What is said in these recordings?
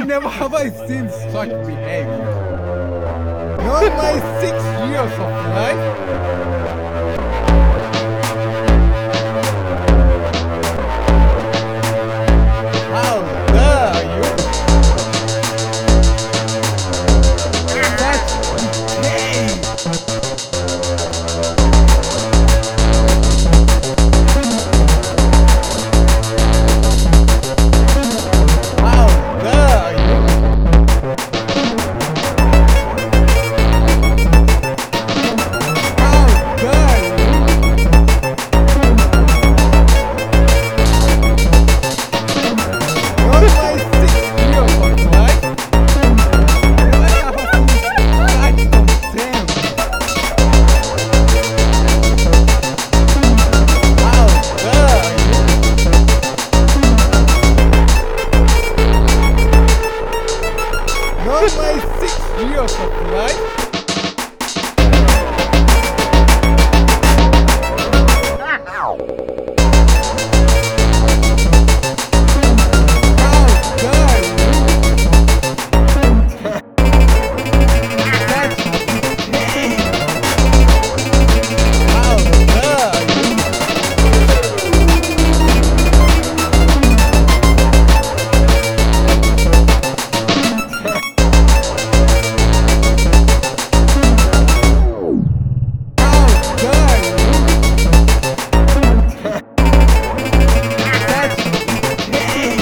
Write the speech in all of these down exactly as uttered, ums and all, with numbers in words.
Never have I seen such behavior. Not my six years of life. How dare you? That's insane. How dare you? How dare you? Not my six years of life. Never have I seen such contempt. How dare you? Not my six years of life. How dare you? That's insane. How dare you? How dare you? That's insane.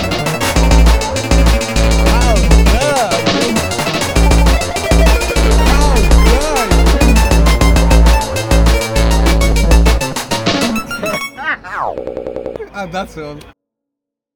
How dare you? How dare you? And that's all.